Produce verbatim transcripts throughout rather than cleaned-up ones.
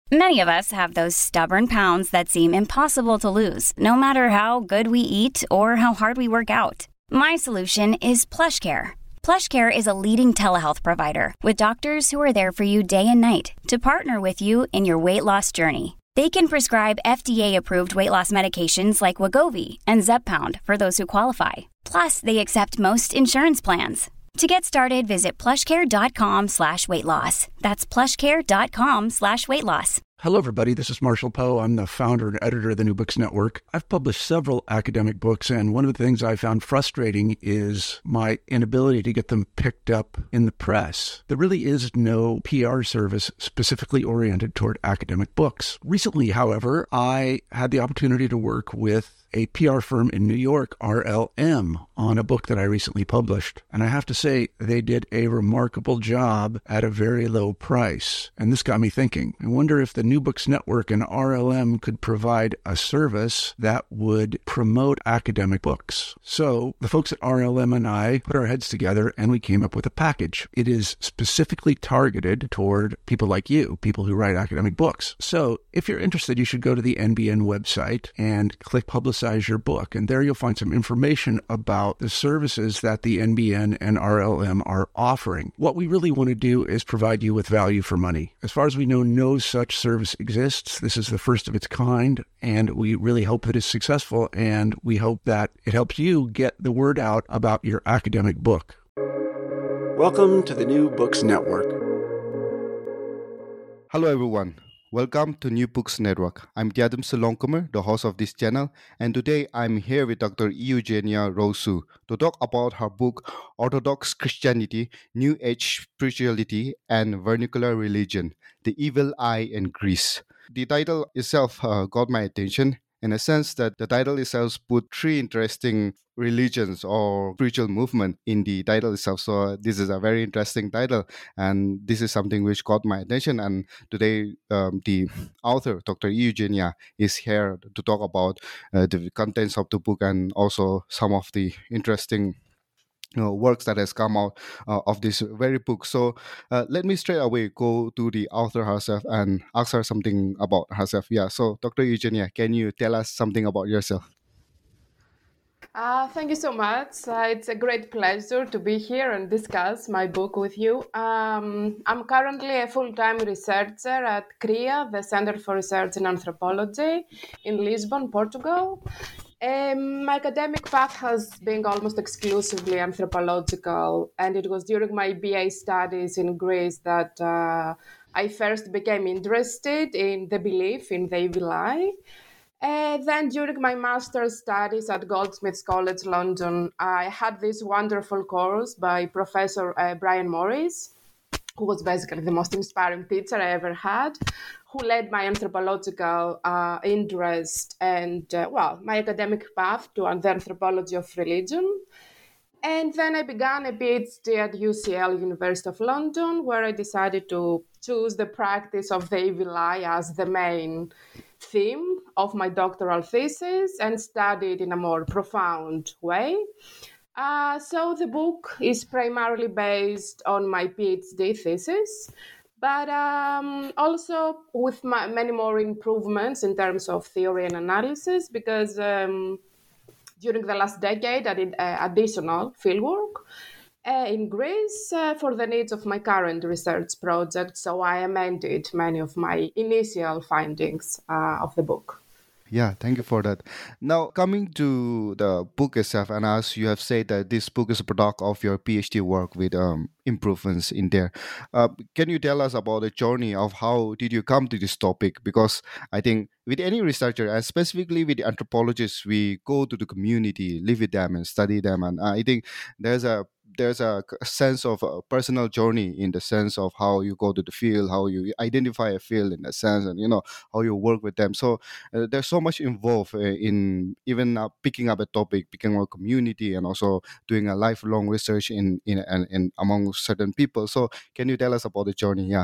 Many of us have those stubborn pounds that seem impossible to lose, no matter how good we eat or how hard we work out. My solution is PlushCare. PlushCare is a leading telehealth provider with doctors who are there for you day and night to partner with you in your weight loss journey. They can prescribe F D A-approved weight loss medications like Wegovy and Zepbound for those who qualify. Plus, they accept most insurance plans. To get started, visit plushcare.com slash weight loss. That's plushcare.com slash weight loss. Hello, everybody. This is Marshall Poe. I'm the founder and editor of the New Books Network. I've published several academic books, and one of the things I found frustrating is my inability to get them picked up in the press. There really is no P R service specifically oriented toward academic books. Recently, however, I had the opportunity to work with a P R firm in New York, R L M, on a book that I recently published. And I have to say, they did a remarkable job at a very low price. And this got me thinking. I wonder if the New Books Network and R L M could provide a service that would promote academic books. So the folks at R L M and I put our heads together and we came up with a package. It is specifically targeted toward people like you, people who write academic books. So if you're interested, you should go to the N B N website and click Publicize your book. And there you'll find some information about the services that the N B N and R L M are offering. What we really want to do is provide you with value for money. As far as we know, no such service exists. This is the first of its kind, and we really hope that it's successful, and we hope that it helps you get the word out about your academic book. Welcome to the New Books Network. Hello, everyone. Welcome to New Books Network. I'm Diadem Saloncomer, the host of this channel, and today I'm here with Doctor Eugenia Rosu to talk about her book, Orthodox Christianity, New Age Spirituality, and Vernacular Religion, The Evil Eye in Greece. The title itself uh, got my attention in a sense that the title itself put three interesting religions or spiritual movement in the title itself. So this is a very interesting title, and this is something which got my attention. And today, um, the author, Doctor Eugenia, is here to talk about uh, the contents of the book and also some of the interesting You know, works that has come out uh, of this very book. So uh, let me straight away go to the author herself and ask her something about herself. Yeah, so Doctor Eugenia, can you tell us something about yourself? Uh, thank you so much. Uh, it's a great pleasure to be here and discuss my book with you. Um, I'm currently a full-time researcher at C R I A, the Center for Research in Anthropology in Lisbon, Portugal. Um, my academic path has been almost exclusively anthropological, and it was during my B A studies in Greece that uh, I first became interested in the belief in the evil eye. And then during my master's studies at Goldsmiths College, London, I had this wonderful course by Professor uh, Brian Morris, who was basically the most inspiring teacher I ever had, who led my anthropological uh, interest and, uh, well, my academic path to the anthropology of religion. And then I began a PhD at U C L, University of London, where I decided to choose the practice of the evil eye as the main theme of my doctoral thesis and studied in a more profound way. Uh, so the book is primarily based on my PhD thesis, but um, also with my, many more improvements in terms of theory and analysis, because um, during the last decade I did uh, additional fieldwork uh, in Greece uh, for the needs of my current research project, so I amended many of my initial findings uh, of the book. Yeah, thank you for that. Now, coming to the book itself, and as you have said that this book is a product of your PhD work with um, improvements in there. Uh, can you tell us about the journey of how did you come to this topic? Because I think with any researcher, and specifically with the anthropologists, we go to the community, live with them and study them. And I think there's a there's a sense of a personal journey in the sense of how you go to the field, how you identify a field in a sense, and you know how you work with them. So uh, there's so much involved uh, in even uh, picking up a topic, picking up a community, and also doing a lifelong research in in, in in among certain people. So can you tell us about the journey? Yeah.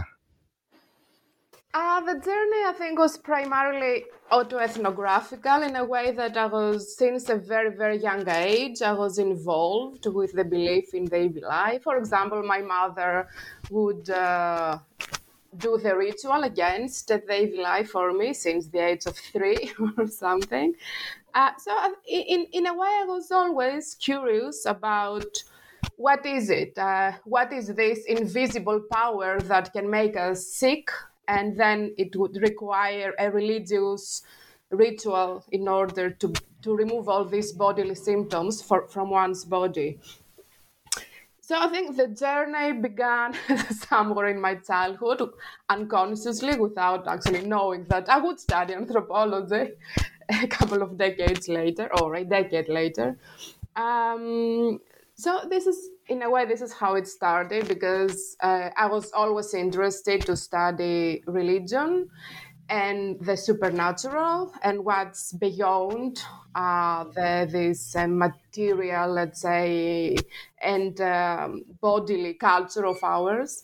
Uh, the journey, I think, was primarily autoethnographical in a way that I was, since a very, very young age, I was involved with the belief in the evil eye. For example, my mother would uh, do the ritual against the evil eye for me since the age of three or something. Uh, so in, in a way, I was always curious about what is it? Uh, what is this invisible power that can make us sick? And then it would require a religious ritual in order to, to remove all these bodily symptoms for, from one's body. So I think the journey began somewhere in my childhood, unconsciously, without actually knowing that I would study anthropology a couple of decades later, or a decade later. Um, so this is, in a way, this is how it started, because uh, I was always interested to study religion and the supernatural and what's beyond uh, the, this uh, material, let's say, and um, bodily culture of ours.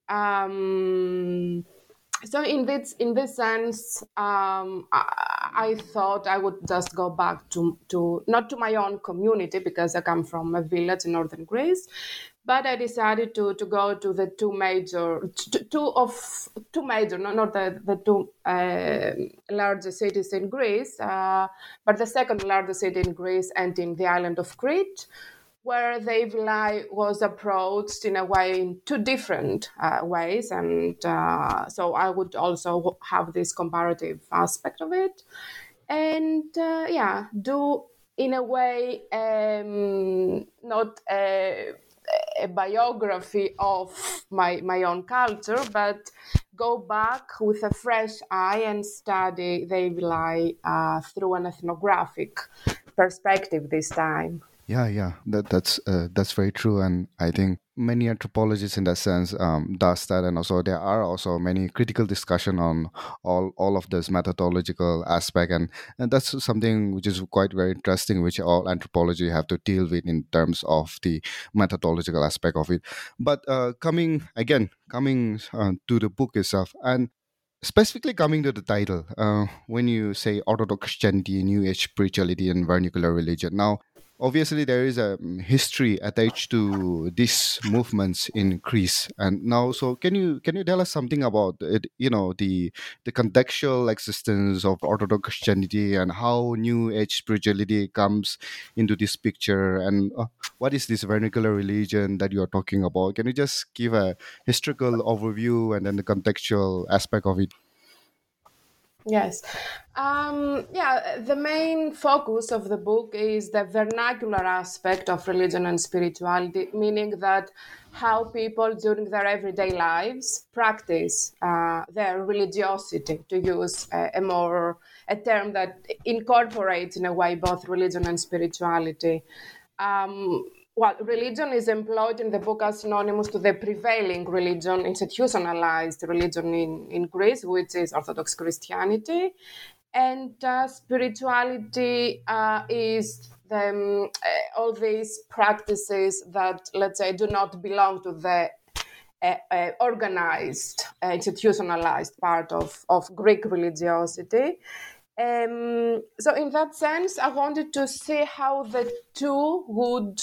Um, so in this in this sense, um, I, I thought I would just go back to, to not to my own community, because I come from a village in northern Greece, but I decided to, to go to the two major, two of two major, not, not the, the two uh, largest cities in Greece, uh, but the second largest city in Greece and in the island of Crete, where the evil eye was approached in a way, in two different uh, ways. And uh, so I would also have this comparative aspect of it. And uh, yeah, do in a way, um, not a, a biography of my, my own culture, but go back with a fresh eye and study the evil eye uh, through an ethnographic perspective this time. Yeah, yeah, that that's uh, that's very true, and I think many anthropologists, in that sense, um, does that, and also there are also many critical discussion on all all of this methodological aspect, and and that's something which is quite very interesting, which all anthropology have to deal with in terms of the methodological aspect of it. But uh, coming again, coming uh, to the book itself, and specifically coming to the title, uh, when you say Orthodox Christianity, New Age spirituality, and vernacular religion, now obviously there is a um, history attached to these movements in Greece, and now, so can you can you tell us something about it? You know, the the contextual existence of Orthodox Christianity and how New Age spirituality comes into this picture, and uh, what is this vernacular religion that you are talking about? Can you just give a historical overview and then the contextual aspect of it? Yes. Um, yeah, the main focus of the book is the vernacular aspect of religion and spirituality, meaning that how people during their everyday lives practice uh, their religiosity, to use a, a more a term that incorporates in a way both religion and spirituality. Um, Well, religion is employed in the book as synonymous to the prevailing religion, institutionalized religion in, in Greece, which is Orthodox Christianity. And uh, spirituality uh, is the, um, uh, all these practices that, let's say, do not belong to the uh, uh, organized, uh, institutionalized part of, of Greek religiosity. Um, so in that sense, I wanted to see how the two would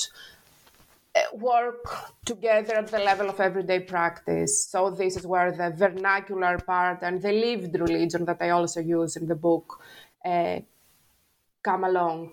work together at the level of everyday practice. So this is where the vernacular part and the lived religion that I also use in the book uh, come along.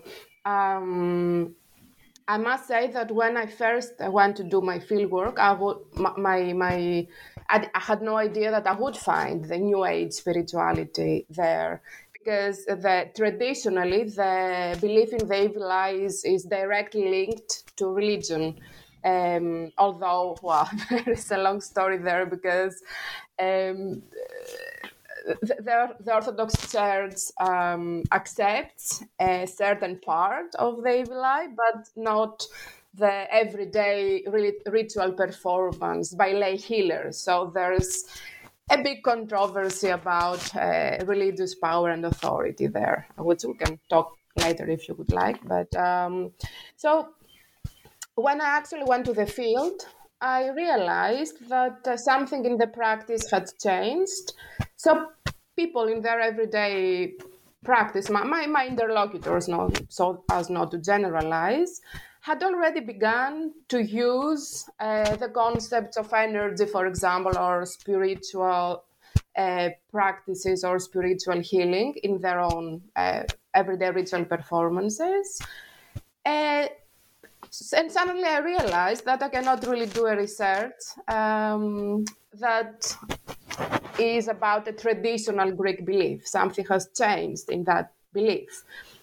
Um, I must say that when I first went to do my fieldwork, I would, my, my, I had no idea that I would find the New Age spirituality there. Because the, traditionally, the belief in the evil eye is, is directly linked to religion. Um, although, well, there is a long story there, because um, the, the Orthodox Church um, accepts a certain part of the evil eye, but not the everyday ritual performance by lay healers. So there's a big controversy about uh, religious power and authority there, which we can talk later if you would like. But um, so when I actually went to the field, I realized that uh, something in the practice had changed. So people in their everyday practice, my, my, my interlocutors, not, so as not to generalize, had already begun to use uh, the concepts of energy, for example, or spiritual uh, practices or spiritual healing in their own uh, everyday ritual performances. Uh, and suddenly I realized that I cannot really do a research um, that is about a traditional Greek belief. Something has changed in that belief.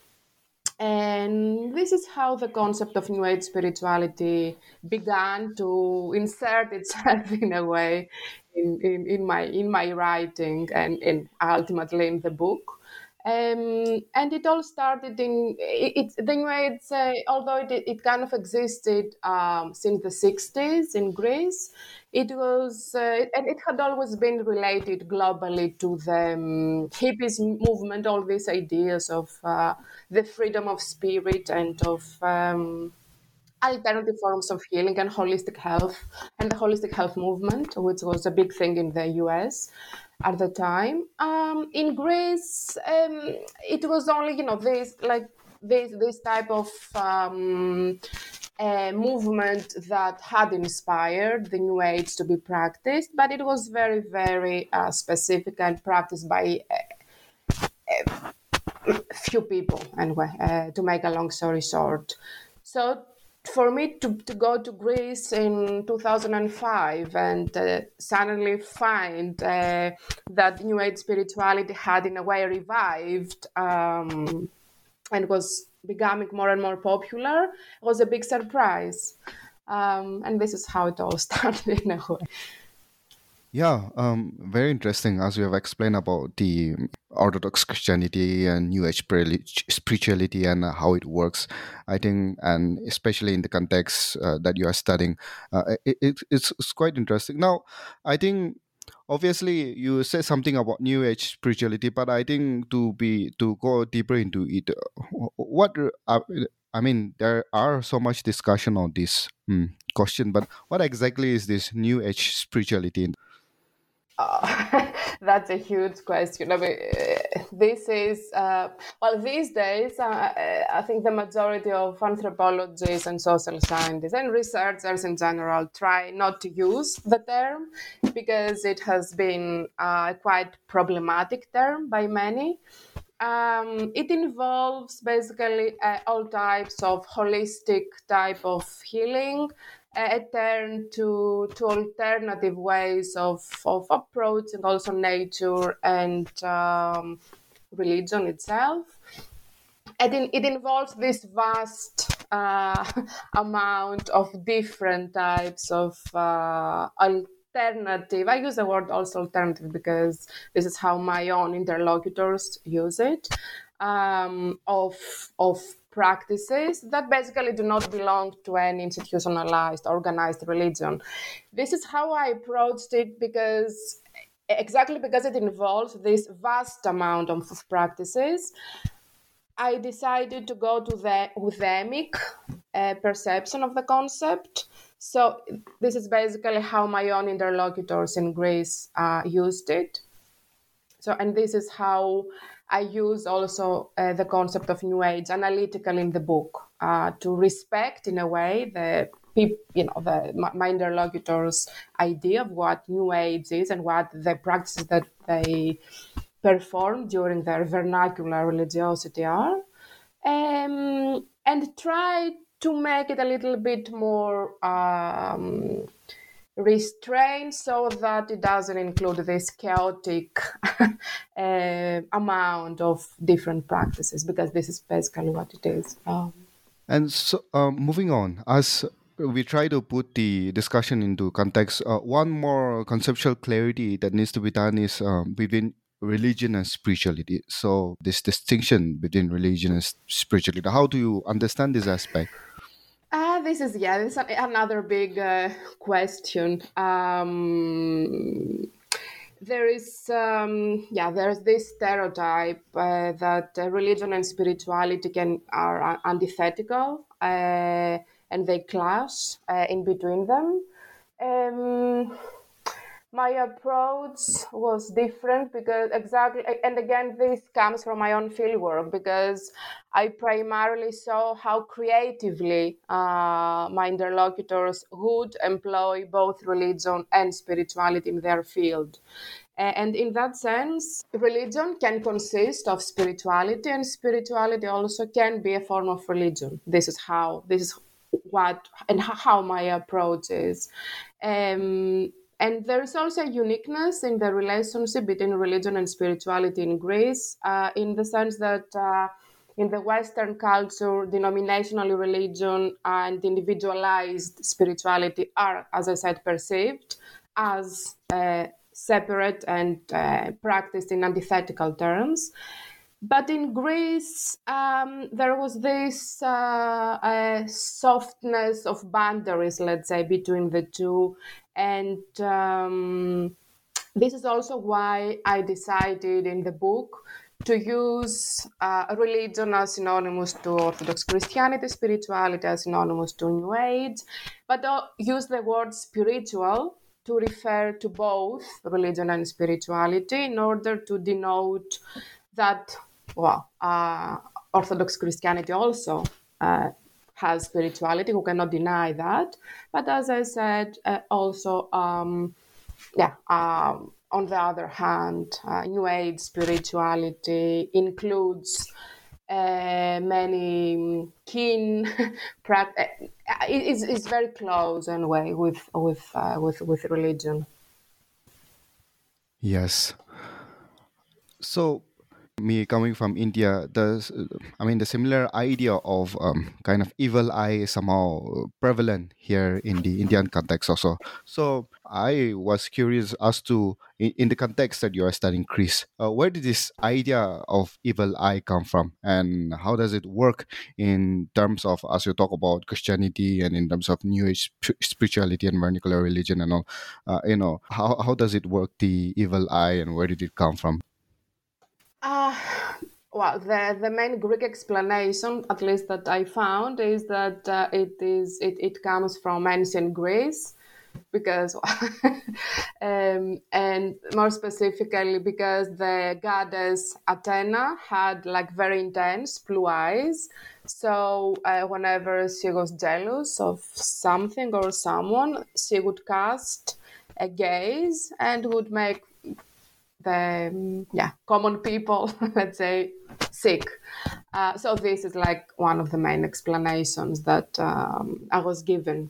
And this is how the concept of New Age spirituality began to insert itself in a way in, in, in my in my writing and, and ultimately in the book. Um, and it all started in it, it the New Age, uh, although it, it kind of existed um, since the sixties in Greece. It was, uh, and it had always been related globally to the um, hippies movement, all these ideas of uh, the freedom of spirit and of um, alternative forms of healing and holistic health, and the holistic health movement, which was a big thing in the U S at the time. Um, in Greece, um, it was only, you know, this like this this type of um, uh, movement that had inspired the New Age to be practiced, but it was very, very uh, specific and practiced by uh, uh, few people, anyway, uh, to make a long story short. So for me to, to go to Greece in two thousand five and uh, suddenly find uh, that New Age spirituality had in a way revived um, and was becoming more and more popular was a big surprise. Um, and this is how it all started in a way. Yeah, um, very interesting as you have explained about the Orthodox Christianity and New Age spirituality and uh, how it works. I think, and especially in the context uh, that you are studying, uh, it, it, it's, it's quite interesting. Now, I think obviously you said something about New Age spirituality, but I think to be to go deeper into it, uh, what uh, I mean, there are so much discussion on this mm, question, but what exactly is this New Age spirituality? Uh, that's a huge question. I mean, uh, this is, uh, well, these days, uh, I think the majority of anthropologists and social scientists and researchers in general try not to use the term because it has been a quite problematic term by many. Um, it involves basically uh, all types of holistic type of healing, a turn to to alternative ways of, of approaching also nature and um, religion itself. And it, it involves this vast uh, amount of different types of uh, alternative. I use the word also alternative because this is how my own interlocutors use it, um, of of practices that basically do not belong to any institutionalized, organized religion. This is how I approached it because exactly because it involves this vast amount of practices. I decided to go to the euthemic uh, perception of the concept. So this is basically how my own interlocutors in Greece uh, used it. So, and this is how I use also uh, the concept of New Age analytically in the book uh, to respect, in a way, the you know the my, my interlocutors' idea of what New Age is and what the practices that they perform during their vernacular religiosity are, um, and try to make it a little bit more um, restrained so that it doesn't include this chaotic uh, amount of different practices, because this is basically what it is. Um, And so, um, moving on, as we try to put the discussion into context, uh, one more conceptual clarity that needs to be done is um, between religion and spirituality. So, this distinction between religion and spirituality, how do you understand this aspect? Uh, this is, yeah, this is another big uh, question. Um, there is, um, yeah, there's this stereotype uh, that uh, religion and spirituality can are antithetical uh, and they clash uh, in between them. Um, my approach was different because exactly, and again, this comes from my own fieldwork because I primarily saw how creatively uh, my interlocutors would employ both religion and spirituality in their field. And in that sense, religion can consist of spirituality, and spirituality also can be a form of religion. This is how, this is what, and how my approach is. Um, and there is also a uniqueness in the relationship between religion and spirituality in Greece, uh, in the sense that uh, in the Western culture, denominational religion and individualized spirituality are, as I said, perceived as uh, separate and uh, practiced in antithetical terms. But in Greece, um, there was this uh, uh, softness of boundaries, let's say, between the two. And um, this is also why I decided in the book to use uh, religion as synonymous to Orthodox Christianity, spirituality as synonymous to New Age, but uh, use the word spiritual to refer to both religion and spirituality in order to denote that, well, uh, Orthodox Christianity also uh, has spirituality. Who cannot deny that? But as I said, uh, also, um, yeah, um, on the other hand, uh, New Age spirituality includes uh, many keen practice. It's, it's very close in a way with with uh, with with religion. Yes. So, me coming from India, the I mean the similar idea of um, kind of evil eye is somehow prevalent here in the Indian context also. So I was curious as to in, in the context that you are studying Greece, uh, where did this idea of evil eye come from, and how does it work in terms of, as you talk about Christianity and in terms of New Age sp- spirituality and vernacular religion and all, uh, you know, how how does it work, the evil eye, and where did it come from? Uh, well, the, the main Greek explanation, at least that I found, is that uh, it is it, it comes from ancient Greece, because um, and more specifically because the goddess Athena had like very intense blue eyes. So uh, whenever she was jealous of something or someone, she would cast a gaze and would make the um, yeah common people, let's say, sick. Uh, so this is like one of the main explanations that um, I was given.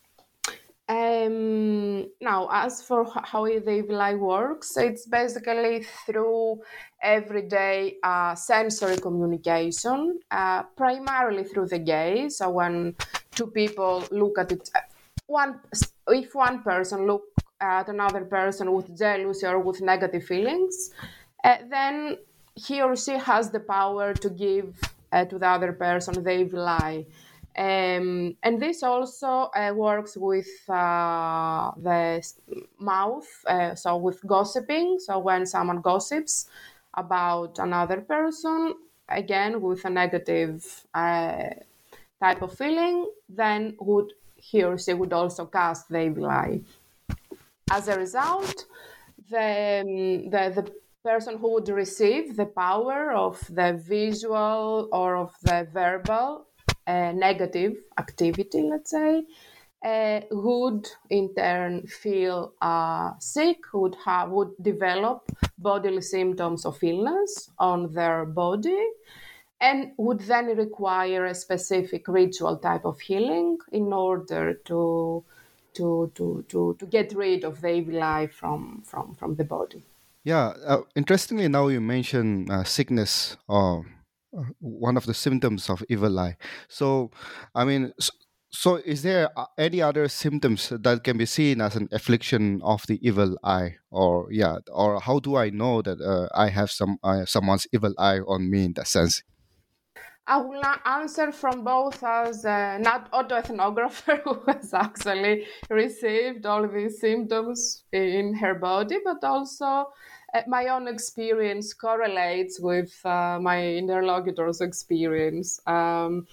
Um, now, as for h- how the evil eye works, it's basically through everyday uh, sensory communication, uh, primarily through the gaze. So when two people look at it, one if one person look at another person with jealousy or with negative feelings, uh, then he or she has the power to give uh, to the other person the evil eye. Um, and this also uh, works with uh, the mouth, uh, so with gossiping. So when someone gossips about another person, again with a negative uh, type of feeling, then would he or she would also cast the evil eye. As a result, the, um, the, the person who would receive the power of the visual or of the verbal uh, negative activity, let's say, uh, would in turn feel uh, sick, would have would develop bodily symptoms of illness on their body, and would then require a specific ritual type of healing in order to to to to, to get rid of the evil eye from from from the body. Yeah, uh, interestingly, now you mention uh, sickness or uh, one of the symptoms of evil eye. So, I mean, s- so is there uh, any other symptoms that can be seen as an affliction of the evil eye, or yeah, or how do I know that uh, I have some uh, someone's evil eye on me in that sense? I will answer from both as uh, not autoethnographer who has actually received all these symptoms in her body, but also uh, my own experience correlates with uh, my interlocutor's experience. Um,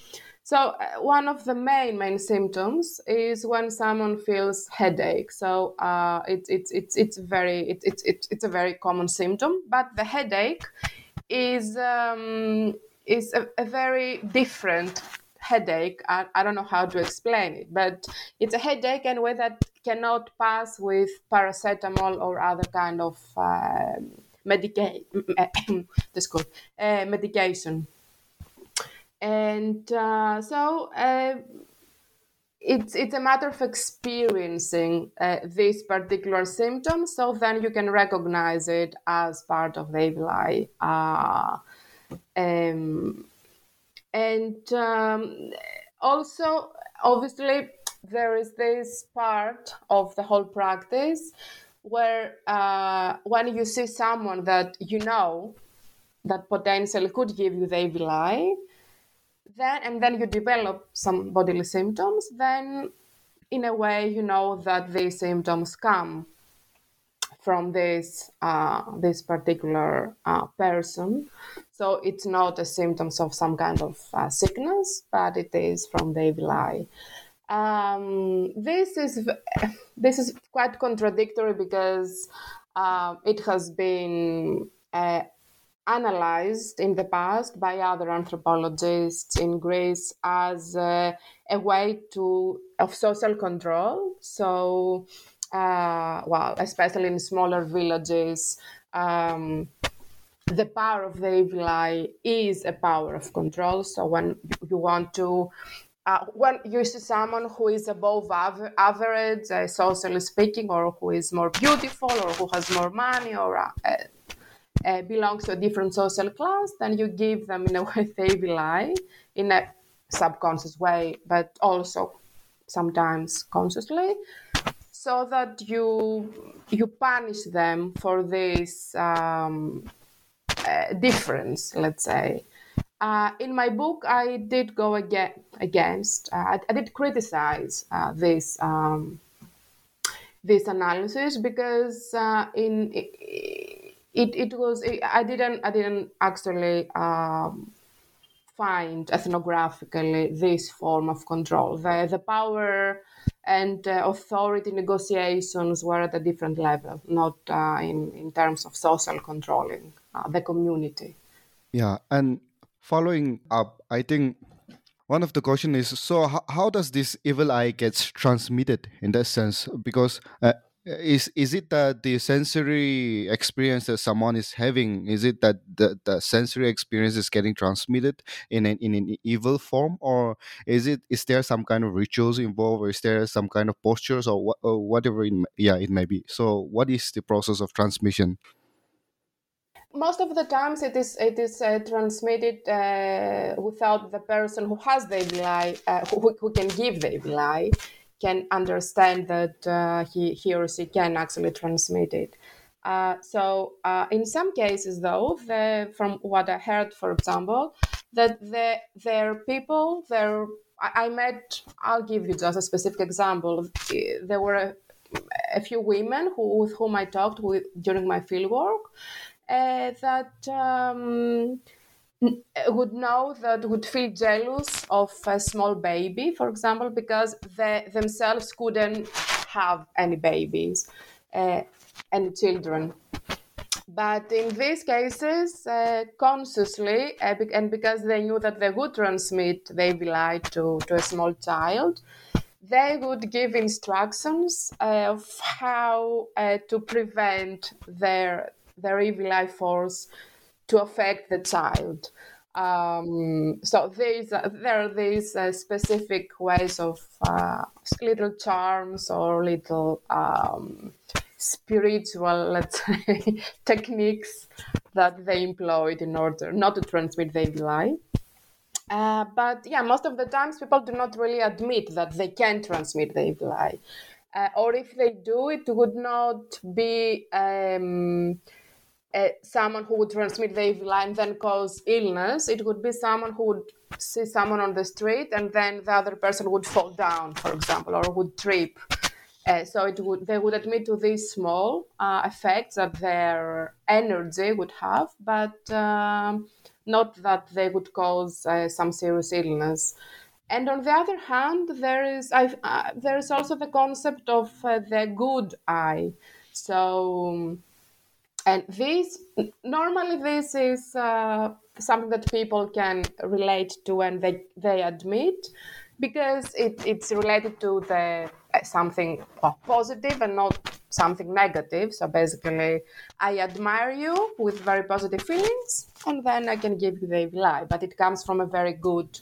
So uh, one of the main main symptoms is when someone feels headache. So uh, it's it's it's it's very it, it, it, it's a very common symptom. But the headache is um, is a, a very different headache. I, I don't know how to explain it, but it's a headache anyway that cannot pass with paracetamol or other kind of uh, medica- this called, uh, medication. And uh, so uh, it's it's a matter of experiencing uh, this particular symptom, so then you can recognize it as part of the E V L I. Uh, um, and um, also, obviously, there is this part of the whole practice where uh, when you see someone that you know that potentially could give you the E V L I, then and then you develop some bodily symptoms, then in a way you know that these symptoms come from this uh, this particular uh, person. So it's not a symptoms of some kind of uh, sickness, but it is from the E V L I. Um, this is this is quite contradictory because uh, it has been uh, analyzed in the past by other anthropologists in Greece as uh, a way to of social control. So, uh, well, especially in smaller villages, um, the power of the E V L I is a power of control. So when you want to uh, when you see someone who is above av- average, uh, socially speaking, or who is more beautiful, or who has more money, or uh, uh, belongs to a different social class, then you give them in a way the E V L I in a subconscious way, but also sometimes consciously, so that you you punish them for this um, uh, difference, let's say. Uh, in my book, I did go aga- against, uh, I, I did criticize uh, this um, this analysis because uh, in it, it was I didn't I didn't actually um, find ethnographically this form of control. The the power and uh, authority negotiations were at a different level, not uh, in in terms of social controlling uh, the community. Yeah, and following up, I think one of the question is, so how, how does this evil eye gets transmitted in that sense? Because uh, is is it that the sensory experience that someone is having, is it that the, the sensory experience is getting transmitted in an in an evil form, or is it is there some kind of rituals involved, or is there some kind of postures, or, what, or whatever it, may- yeah, it may be? So what is the process of transmission? Most of the times it is it is uh, transmitted uh, without the person who has the E V L I, uh, who, who can give the E V L I, can understand that uh, he, he or she can actually transmit it. Uh, so uh, in some cases, though, the, from what I heard, for example, that the, there are people, there I, I met, I'll give you just a specific example. There were a, a few women who, with whom I talked with during my fieldwork, uh, that um, would know that would feel jealous of a small baby, for example, because they themselves couldn't have any babies, uh, any children. But in these cases, uh, consciously, uh, and because they knew that they would transmit the E V L I to, to a small child, they would give instructions uh, of how uh, to prevent their their E V L I force to affect the child. Um, so these, uh, there are these uh, specific ways of uh, little charms or little um, spiritual, let's say, techniques that they employed in order not to transmit the E V L I. Uh, but yeah, most of the times people do not really admit that they can transmit the E V L I. Uh, or if they do, it would not be um, uh, someone who would transmit the E V L I and then cause illness. It would be someone who would see someone on the street and then the other person would fall down, for example, or would trip. Uh, so it would they would admit to these small uh, effects that their energy would have, but um, not that they would cause uh, some serious illness. And on the other hand, there is I, uh, there is also the concept of uh, the good eye. So, and this normally this is uh, something that people can relate to and they they admit, because it, it's related to the uh, something positive and not something negative. So basically, I admire you with very positive feelings, and then I can give you the evil eye. But it comes from a very good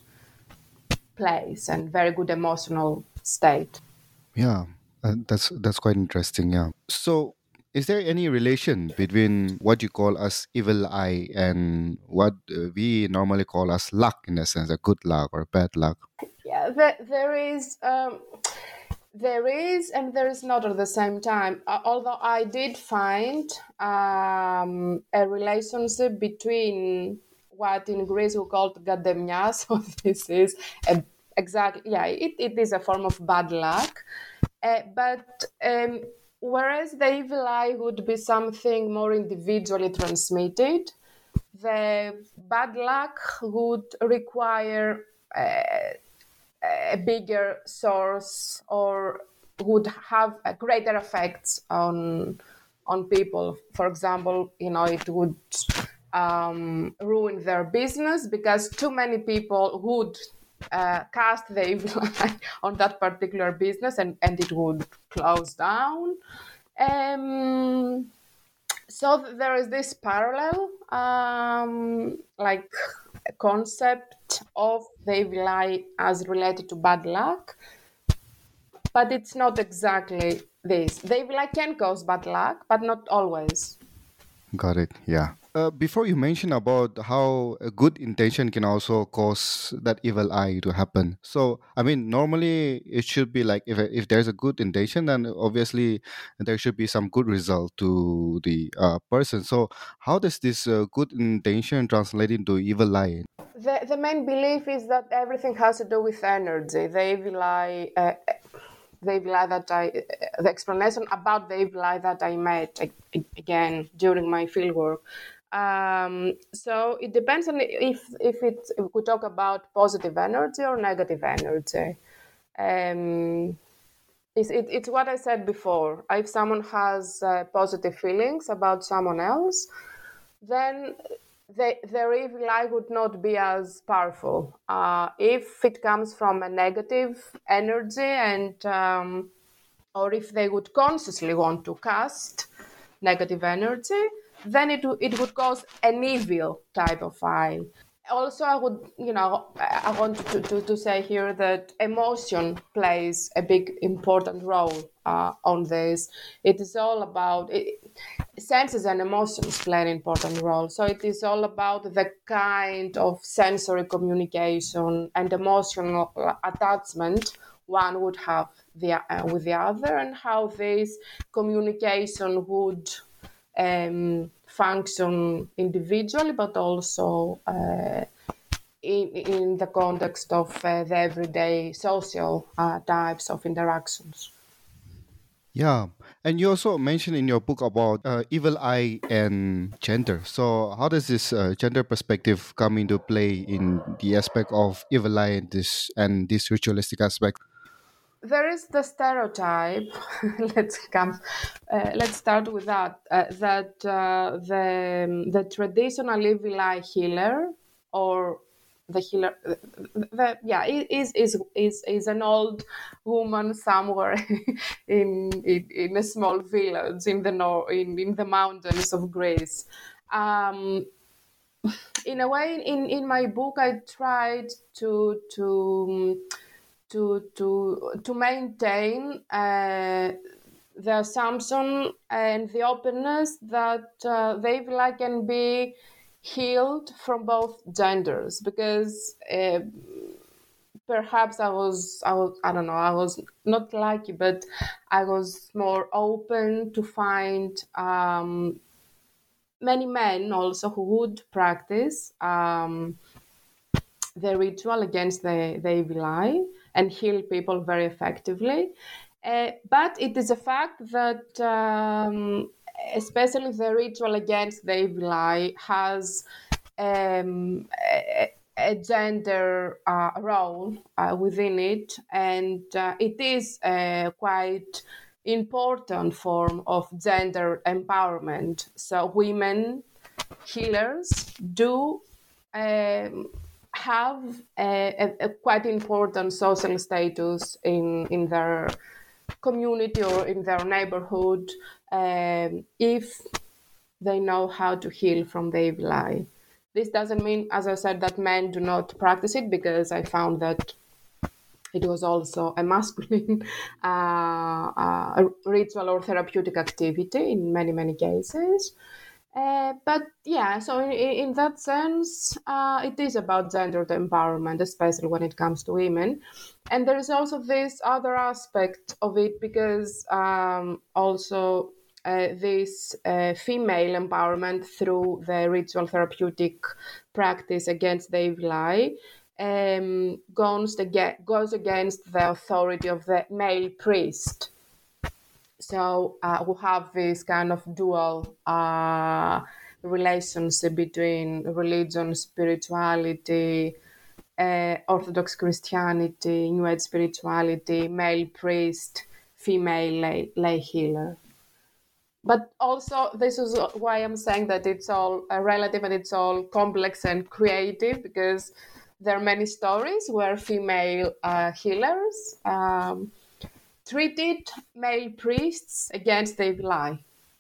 place and very good emotional state. Yeah, uh, that's that's quite interesting. Yeah. So, is there any relation between what you call as evil eye and what uh, we normally call as luck, in a sense, a good luck or bad luck? Yeah, there, there is. Um, There is and there is not at the same time. Uh, although I did find um, a relationship between what in Greece we call gademia. So this is a, exactly, yeah, it, it is a form of bad luck. Uh, but um, whereas the evil eye would be something more individually transmitted, the bad luck would require uh, a bigger source or would have a greater effects on on people. For example, you know, it would um, ruin their business because too many people would uh, cast the evil eye on that particular business, and, and it would close down. Um, so there is this parallel, um, like a concept of the evil eye as related to bad luck, but it's not exactly this. The evil eye can cause bad luck, but not always. Got it. Yeah. Uh, before you mention about how a good intention can also cause that evil eye to happen. So, I mean, normally it should be like if if there's a good intention, then obviously there should be some good result to the uh, person. So, how does this uh, good intention translate into evil eye? The, the main belief is that everything has to do with energy. The evil eye, uh, the evil eye that I, uh, the explanation about the evil eye that I made uh, again during my fieldwork. Um, so it depends on if if it if we talk about positive energy or negative energy. Um, it's, it, it's what I said before. If someone has uh, positive feelings about someone else, then the, their evil eye would not be as powerful. Uh, if it comes from a negative energy, and um, or if they would consciously want to cast negative energy, then it, it would cause an evil type of eye. Also, I would, you know, I want to, to, to say here that emotion plays a big important role uh, on this. It is all about, it, senses and emotions play an important role. So it is all about the kind of sensory communication and emotional attachment one would have the, uh, with the other, and how this communication would um, function individually, but also uh, in, in the context of uh, the everyday social uh, types of interactions. Yeah, and you also mentioned in your book about uh, evil eye and gender. So, how does this uh, gender perspective come into play in the aspect of evil eye and this and this ritualistic aspect? There is the stereotype. let's come. Uh, let's start with that. Uh, that uh, the the traditional evil eye healer, or the healer, the, the, yeah, is is is is an old woman somewhere in, in in a small village in the nor- in in the mountains of Greece. Um, in a way, in in my book, I tried to to to to to maintain uh, the assumption and the openness that uh, the evil eye can be healed from both genders, because uh, perhaps I was I was I don't know I was not lucky, but I was more open to find um, many men also who would practice um, the ritual against the, the evil eye and heal people very effectively. Uh, but it is a fact that um, especially the ritual against the evil eye has um, a, a gender uh, role uh, within it, and uh, it is a quite important form of gender empowerment. So women healers do um, have a, a, a quite important social status in, in their community or in their neighborhood um, if they know how to heal from the evil eye. This doesn't mean, as I said, that men do not practice it, because I found that it was also a masculine uh, uh, ritual or therapeutic activity in many, many cases. Uh, but yeah, so in, in that sense, uh, it is about gender empowerment, especially when it comes to women. And there is also this other aspect of it, because um, also uh, this uh, female empowerment through the ritual therapeutic practice against the evil eye um, goes, ag- goes against the authority of the male priest. So uh, we have this kind of dual uh, relationship between religion, spirituality, uh, Orthodox Christianity, New Age spirituality, male priest, female lay, lay healer. But also, this is why I'm saying that it's all uh, relative and it's all complex and creative, because there are many stories where female uh, healers um, treated male priests against the evil eye.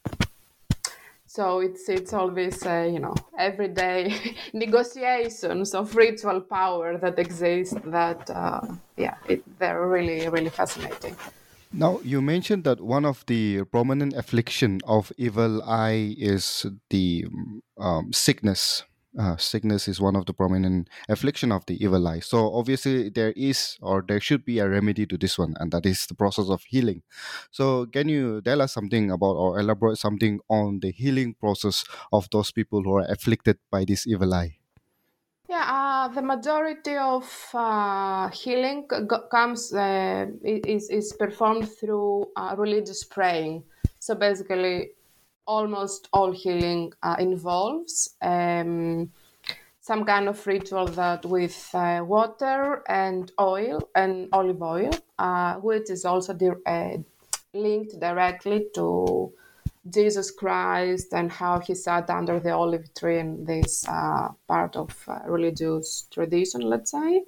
So it's it's all this, uh, you know, everyday negotiations of ritual power that exist. That uh, yeah, it, they're really really fascinating. Now, you mentioned that one of the prominent affliction of evil eye is the um, sickness. Uh, sickness is one of the prominent affliction of the evil eye. So obviously there is, or there should be, a remedy to this one, and that is the process of healing. So can you tell us something about, or elaborate something on the healing process of those people who are afflicted by this evil eye? Yeah, uh, the majority of uh, healing go- comes uh, is is performed through uh, religious praying. So basically, almost all healing uh, involves um, some kind of ritual that with uh, water and oil and olive oil, uh, which is also di- uh, linked directly to Jesus Christ and how he sat under the olive tree in this uh, part of uh, religious tradition, let's say.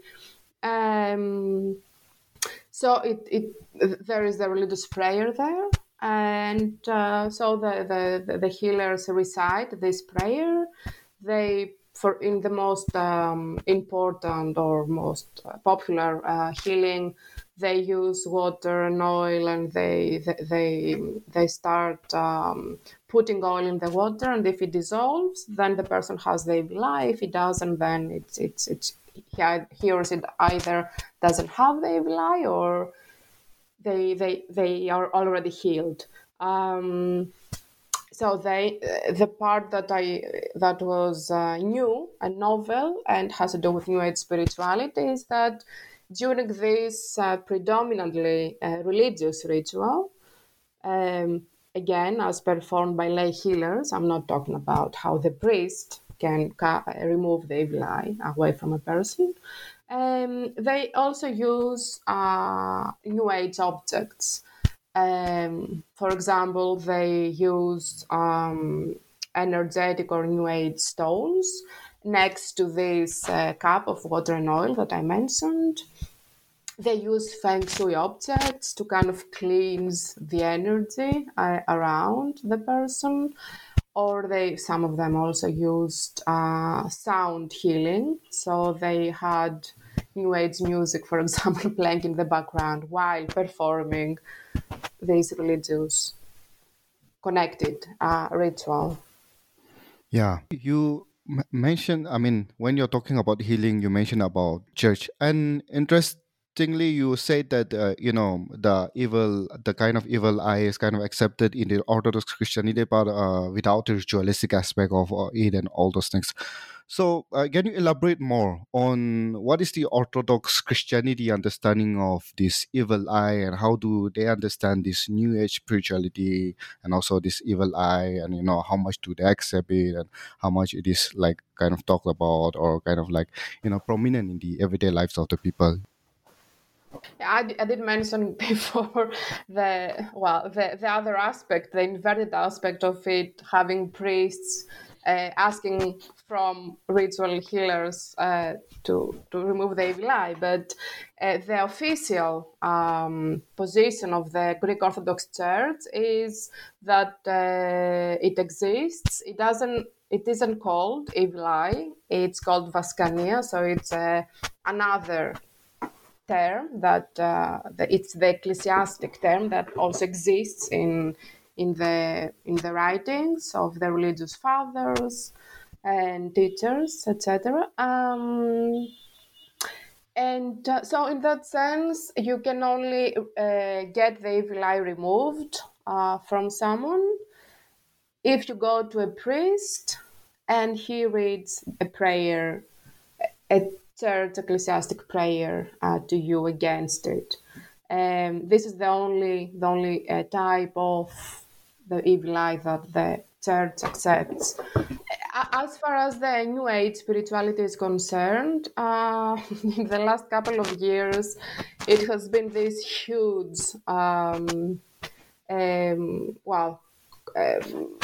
Um, so it, it there is a religious prayer there, and uh, so the, the the healers recite this prayer. They for in the most um, important or most popular uh, healing, they use water and oil, and they they they start um, putting oil in the water, and if it dissolves, then the person has the evil eye. If it doesn't, then it's it's it's he or she either doesn't have the evil eye, or they they they are already healed. Um, so they the part that I that was uh, new and novel and has to do with New Age spirituality is that during this uh, predominantly uh, religious ritual, um, again as performed by lay healers, I'm not talking about how the priest can ca- remove the evil eye away from a person. Um, they also use uh, New Age objects. Um, for example, they use um, energetic or New Age stones next to this uh, cup of water and oil that I mentioned. They use feng shui objects to kind of cleanse the energy uh, around the person. Or they, some of them also used uh, sound healing. So they had New Age music, for example, playing in the background while performing this religious connected uh, ritual. Yeah, you m- mentioned, I mean, when you're talking about healing, you mentioned about church. And interestingly, you said that, uh, you know, the evil, the kind of evil eye is kind of accepted in the Orthodox Christianity, but uh, without the ritualistic aspect of uh, it and all those things. So, uh, can you elaborate more on what is the Orthodox Christianity understanding of this evil eye, and how do they understand this New Age spirituality and also this evil eye, and you know how much do they accept it, and how much it is like kind of talked about or kind of like you know prominent in the everyday lives of the people? Yeah, I, d- I did mention before the well the, the other aspect, the inverted aspect of it, having priests uh, asking from ritual healers uh, to to remove the evil eye, but uh, the official um, position of the Greek Orthodox Church is that uh, it exists. It doesn't. It isn't called evil eye. It's called Vaskania. So it's uh, another term that uh, the, it's the ecclesiastic term that also exists in in the in the writings of the religious fathers and teachers, et cetera. Um, and uh, so, in that sense, you can only uh, get the evil eye removed uh, from someone if you go to a priest and he reads a prayer, a church ecclesiastic prayer uh, to you against it. Um, this is the only the only uh, type of the evil eye that the church accepts. A- As far as the New Age spirituality is concerned, uh, in the last couple of years, it has been this huge, um, um, well, um,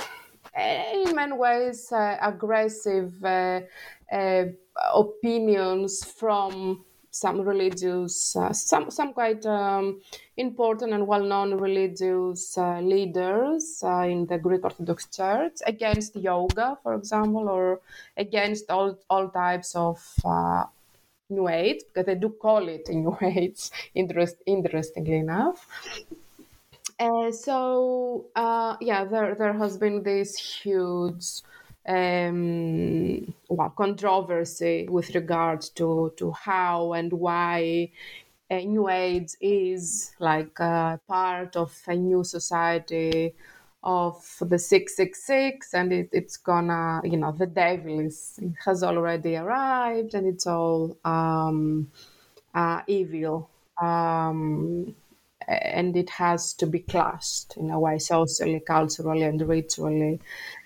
in many ways, uh, aggressive uh, uh, opinions from some religious, uh, some some quite um, important and well-known religious uh, leaders uh, in the Greek Orthodox Church against yoga, for example, or against all all types of uh, New Age, because they do call it New Age. Interest, interestingly enough. Uh, so uh, yeah, there there has been this huge um, well, controversy with regard to to how and why uh, New Age is like uh, part of a new society of the six six six, and it, it's gonna, you know, the devil is has already arrived, and it's all um, uh, evil. Um, and it has to be classed in a way, socially, culturally, and ritually.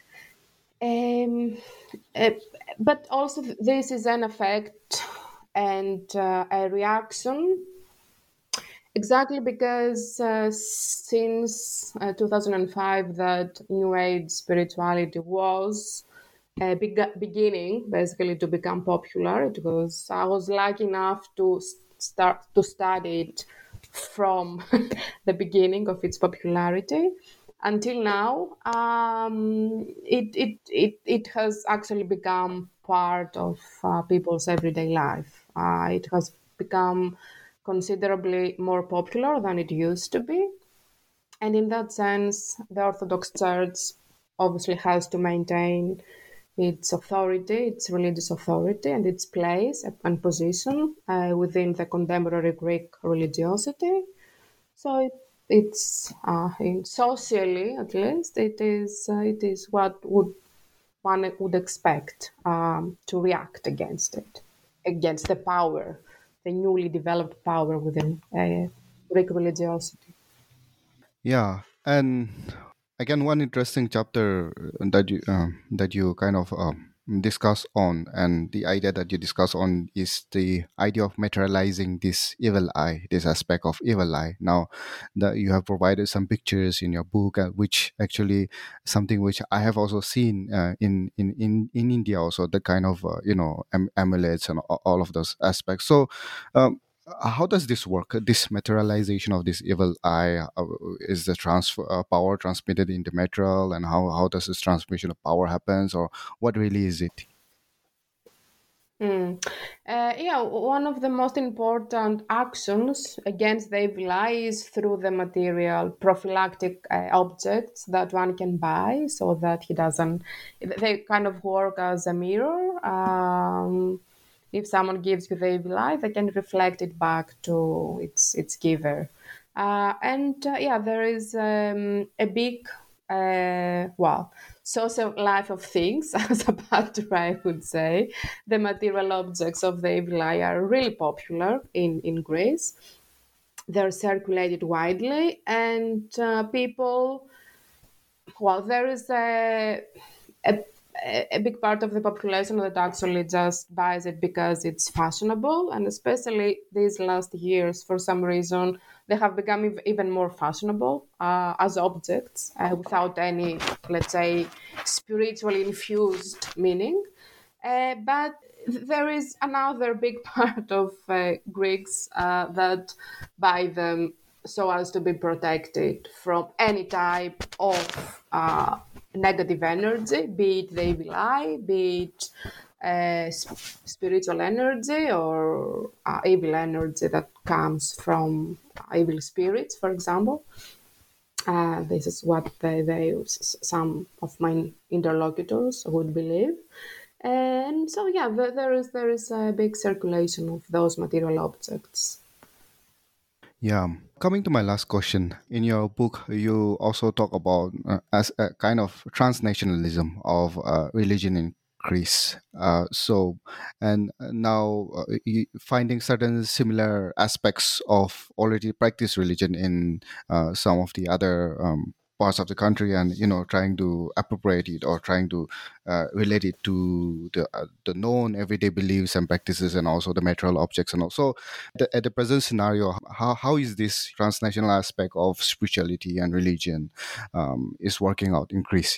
Um, uh, but also, this is an effect and uh, a reaction exactly because uh, since uh, two thousand five, that New Age spirituality was uh, beg- beginning basically to become popular. It was I was lucky enough to s- start to study it from the beginning of its popularity until now. Um, it, it it it has actually become part of uh, people's everyday life. Uh, it has become considerably more popular than it used to be. And in that sense, the Orthodox Church obviously has to maintain its authority, its religious authority, and its place and position uh, within the contemporary Greek religiosity. So it, it's uh, in socially, at least, it is uh, it is what would one would expect um, to react against it, against the power, the newly developed power within uh, Greek religiosity. Yeah, and again, one interesting chapter that you um, that you kind of um, discuss on, and the idea that you discuss on is the idea of materializing this evil eye, this aspect of evil eye. Now, that you have provided some pictures in your book, uh, which actually something which I have also seen uh, in, in in in India, also the kind of uh, you know am- amulets and a- all of those aspects. So. Um, uh, how does this work? This materialization of this evil eye, uh, is the transfer uh, power transmitted in the material, and how how does this transmission of power happens, or what really is it? Mm. Uh, yeah, one of the most important actions against the evil eye is through the material prophylactic uh, objects that one can buy so that he doesn't, they kind of work as a mirror. Um, if someone gives you the evil eye, they can reflect it back to its its giver. Uh, and uh, yeah, there is um, a big uh, well, social life of things, as a Patra I would say, the material objects of the evil eye are really popular in, in Greece. They're circulated widely, and uh, people, well, there is a, a a big part of the population that actually just buys it because it's fashionable, and especially these last years, for some reason, they have become ev- even more fashionable uh, as objects uh, without any, let's say, spiritually infused meaning. Uh, but there is another big part of uh, Greeks uh, that buy them so as to be protected from any type of uh, negative energy, be it the evil eye, be it uh, sp- spiritual energy or uh, evil energy that comes from evil spirits, for example. Uh, this is what they, they some of my interlocutors would believe. And so, yeah, there, there is there is a big circulation of those material objects. Yeah. Coming to my last question, in your book, you also talk about uh, as a kind of transnationalism of uh, religion in Greece. Uh, so, and now uh, you finding certain similar aspects of already practiced religion in uh, some of the other um, parts of the country, and you know, trying to appropriate it or trying to uh, relate it to the uh, the known everyday beliefs and practices, and also the material objects, and also the, at the present scenario, how, how is this transnational aspect of spirituality and religion um, is working out in Greece?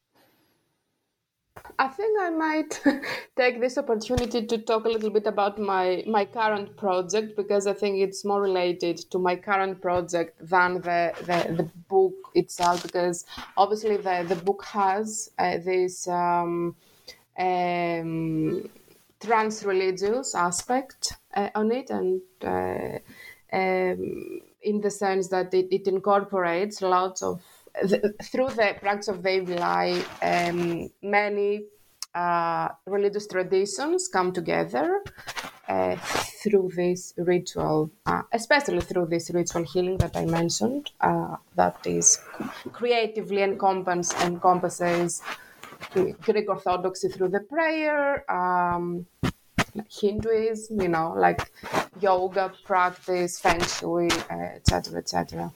I think I might take this opportunity to talk a little bit about my, my current project, because I think it's more related to my current project than the, the, the book itself, because obviously the, the book has uh, this um, um, trans-religious aspect uh, on it, and uh, um, in the sense that it, it incorporates lots of the, through the practice of the evil eye, um, many uh, religious traditions come together uh, through this ritual, uh, especially through this ritual healing that I mentioned, uh, that is creatively encompass, encompasses Greek Orthodoxy through the prayer, um, Hinduism, you know, like yoga practice, feng shui, et cetera, et cetera.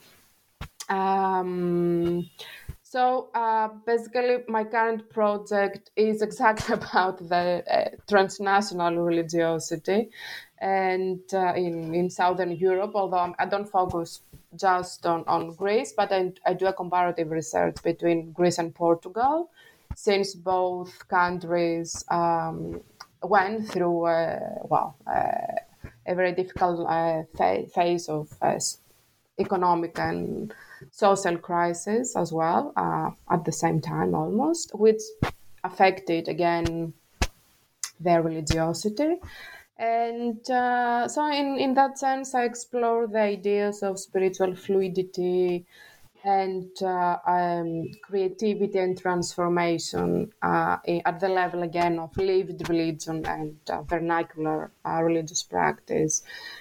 Um, so uh, basically, my current project is exactly about the uh, transnational religiosity, and uh, in in Southern Europe. Although I'm, I don't focus just on, on Greece, but I, I do a comparative research between Greece and Portugal, since both countries um, went through uh, well uh, a very difficult uh, fa- phase of uh, economic and social crisis as well uh, at the same time, almost, which affected again their religiosity. And uh, so, in, in that sense, I explore the ideas of spiritual fluidity and uh, um, creativity and transformation uh, at the level again of lived religion and uh, vernacular uh, religious practice.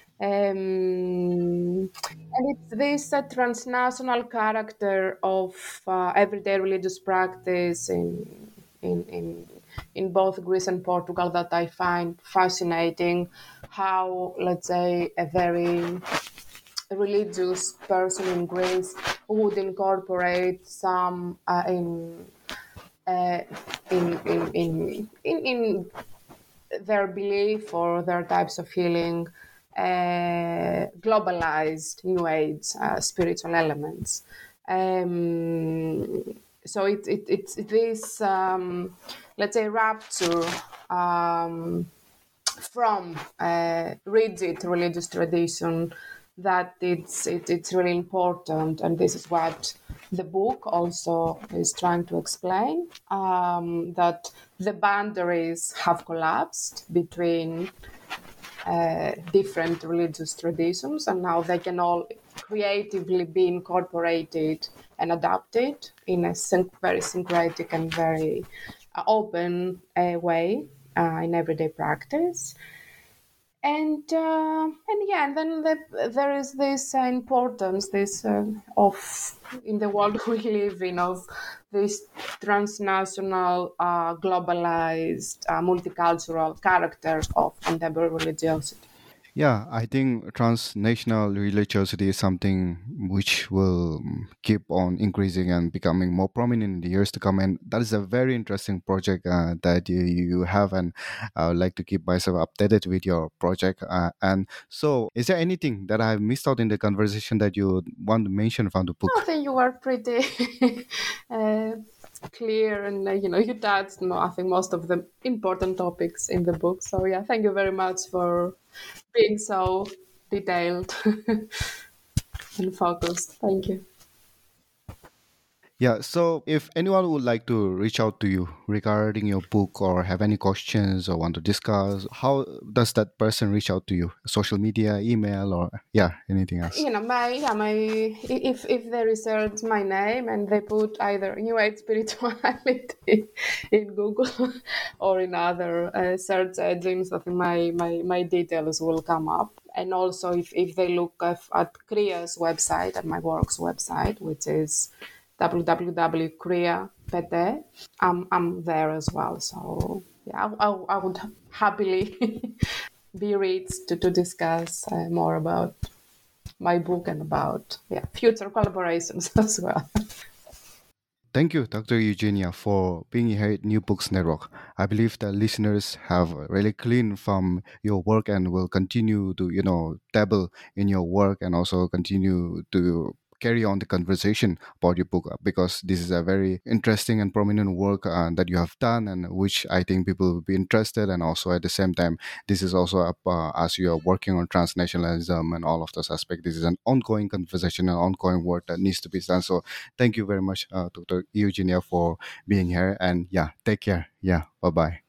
Um, and it's this uh, transnational character of uh, everyday religious practice in, in, in, in both Greece and Portugal that I find fascinating. How, let's say, a very religious person in Greece would incorporate some uh, in, uh, in, in, in, in, in their belief or their types of healing, uh, globalized New Age uh, spiritual elements. Um, so it, it, it's this, um, let's say, rapture um, from a rigid religious tradition that it's it, it's really important, and this is what the book also is trying to explain, um, that the boundaries have collapsed between uh, different religious traditions, and now they can all creatively be incorporated and adapted in a syn- very syncretic and very uh, open uh, way uh, in everyday practice. and uh, and yeah, and then the, there is this uh, importance, this uh, of in the world we live in, of this transnational, uh, globalized, uh, multicultural character of contemporary religiosity. Yeah, I think transnational religiosity is something which will mm, keep on increasing and becoming more prominent in the years to come. And that is a very interesting project uh, that you, you have. And I would like to keep myself updated with your project. Uh, and so, is there anything that I've missed out in the conversation that you want to mention from the I book? think you were pretty uh, clear, and uh, you know, you touched, no, I think, most of the important topics in the book. So yeah, thank you very much for being so detailed and focused. Thank you. Yeah, so if anyone would like to reach out to you regarding your book or have any questions or want to discuss, how does that person reach out to you? Social media, email, or yeah, anything else? You know, my yeah, my if if they research my name and they put either New Age spirituality in Google or in other uh, search engines, I think my my my details will come up. And also, if if they look at, at Kriya's website, at my work's website, which is w w w dot kriya dot p t, I'm I'm there as well. So yeah, I, I, I would happily be reached to, to discuss uh, more about my book and about yeah future collaborations as well. Thank you, Doctor Eugenia, for being here at New Books Network. I believe that listeners have really gleaned from your work and will continue to, you know, dabble in your work and also continue to carry on the conversation about your book uh, because this is a very interesting and prominent work uh, that you have done and which I think people will be interested, and also at the same time this is also up, uh, as you are working on transnationalism and all of those aspects, this is an ongoing conversation and ongoing work that needs to be done. So thank you very much, uh, Doctor Eugenia, for being here. And yeah, take care. Yeah, bye bye.